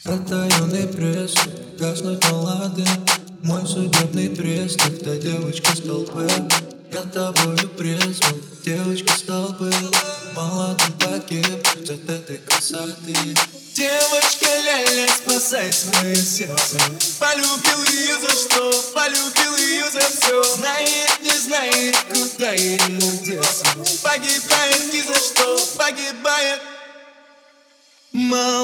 Потаённый пресс, гаснуть баллады. Мой судебный приезд, это девочка с толпы. Я тобою презван, девочка с толпы. Молодым погиб от этой красоты. Девочка ля-ля, спасай свое сердце. Полюбил ее за что, полюбил ее за все. Знает, не знает, куда ему деться. Погибает ни за что, погибает.